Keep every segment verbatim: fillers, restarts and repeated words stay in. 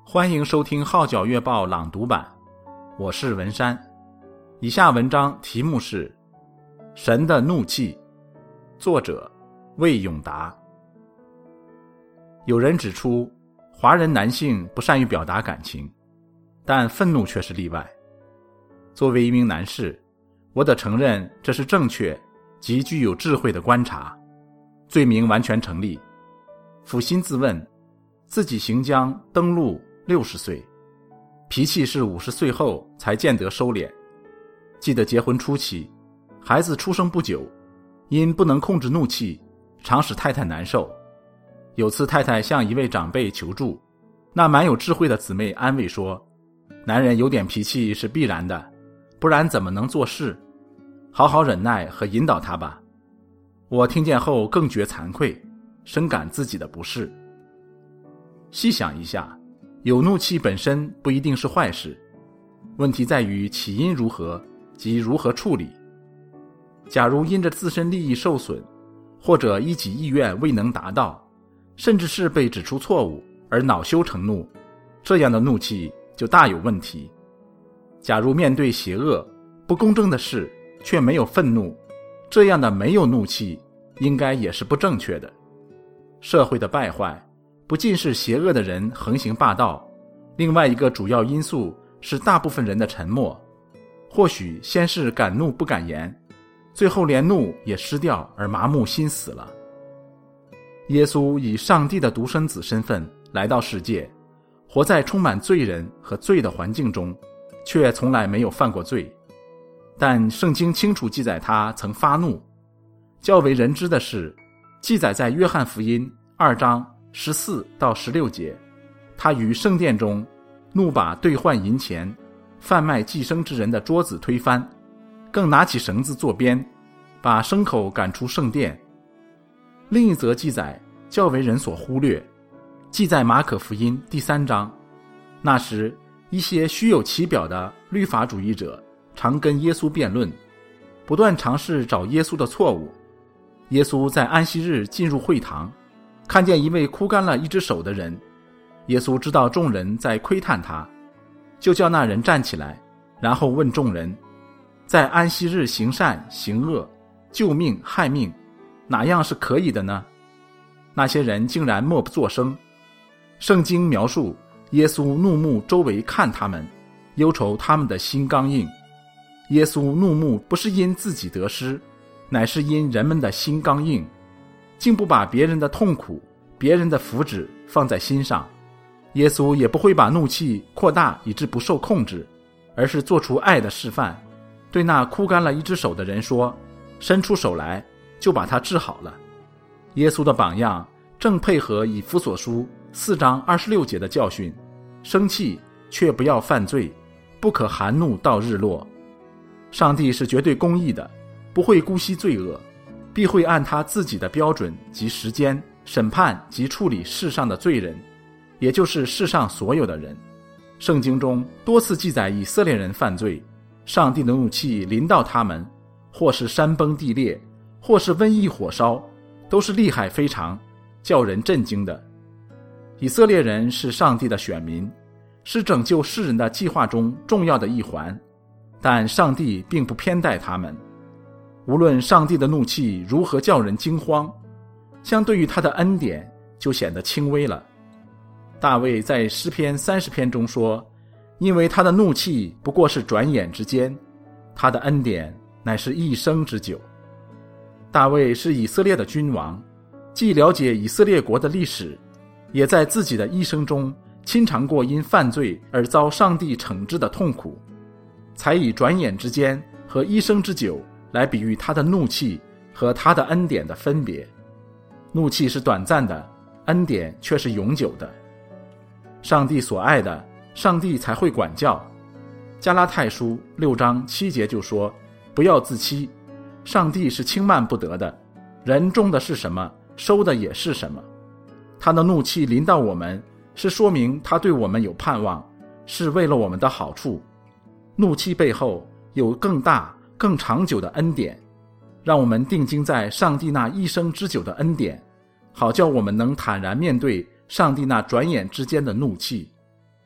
欢迎收听号角月报朗读版，我是文山。以下文章题目是神的怒气，作者魏永达。有人指出，华人男性不善于表达感情，但愤怒却是例外。作为一名男士，我得承认这是正确及具有智慧的观察，罪名完全成立。抚心自问，自己行将登陆六十岁，脾气是五十岁后才见得收敛。记得结婚初期，孩子出生不久，因不能控制怒气，常使太太难受。有次太太向一位长辈求助，那蛮有智慧的姊妹安慰说，男人有点脾气是必然的，不然怎么能做事？好好忍耐和引导他吧。我听见后更觉惭愧，深感自己的不是。细想一下，有怒气本身不一定是坏事，问题在于起因如何及如何处理。假如因着自身利益受损，或者一己意愿未能达到，甚至是被指出错误而恼羞成怒，这样的怒气就大有问题。假如面对邪恶、不公正的事却没有愤怒，这样的没有怒气应该也是不正确的。社会的败坏不尽是邪恶的人横行霸道，另外一个主要因素是大部分人的沉默，或许先是敢怒不敢言，最后连怒也失掉而麻木心死了。耶稣以上帝的独生子身份来到世界，活在充满罪人和罪的环境中，却从来没有犯过罪。但圣经清楚记载他曾发怒。较为人知的是，记载在约翰福音二章十四到十六节，他于圣殿中怒把兑换银钱、贩卖寄生之人的桌子推翻，更拿起绳子作鞭，把牲口赶出圣殿。另一则记载较为人所忽略，记在马可福音第三章。那时一些虚有其表的律法主义者常跟耶稣辩论，不断尝试找耶稣的错误。耶稣在安息日进入会堂，看见一位枯干了一只手的人，耶稣知道众人在窥探他，就叫那人站起来，然后问众人，在安息日行善行恶，救命害命，哪样是可以的呢？那些人竟然默不作声。圣经描述耶稣怒目周围看他们，忧愁他们的心刚硬。耶稣怒目不是因自己得失，乃是因人们的心刚硬，竟不把别人的痛苦、别人的福祉放在心上。耶稣也不会把怒气扩大以致不受控制，而是做出爱的示范，对那枯干了一只手的人说，伸出手来，就把他治好了。耶稣的榜样正配合以弗所书四章二十六节的教训，生气却不要犯罪，不可含怒到日落。上帝是绝对公义的，不会姑息罪恶，必会按他自己的标准及时间审判及处理世上的罪人，也就是世上所有的人。圣经中多次记载以色列人犯罪，上帝的怒气临到他们，或是山崩地裂，或是瘟疫火烧，都是厉害非常，叫人震惊的。以色列人是上帝的选民，是拯救世人的计划中重要的一环，但上帝并不偏待他们。无论上帝的怒气如何叫人惊慌，相对于他的恩典就显得轻微了。大卫在诗篇三十篇中说，因为他的怒气不过是转眼之间，他的恩典乃是一生之久。大卫是以色列的君王，既了解以色列国的历史，也在自己的一生中亲尝过因犯罪而遭上帝惩治的痛苦，才以转眼之间和一生之久来比喻他的怒气和他的恩典的分别。怒气是短暂的，恩典却是永久的。上帝所爱的，上帝才会管教。加拉太书六章七节就说，不要自欺，上帝是轻慢不得的，人种的是什么，收的也是什么。他的怒气临到我们，是说明他对我们有盼望，是为了我们的好处。怒气背后有更大更长久的恩典，让我们定睛在上帝那一生之久的恩典，好叫我们能坦然面对上帝那转眼之间的怒气。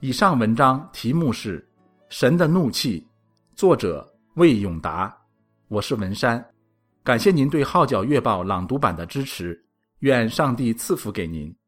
以上文章题目是《神的怒气》，作者魏永达。我是文山，感谢您对《号角月报》朗读版的支持，愿上帝赐福给您。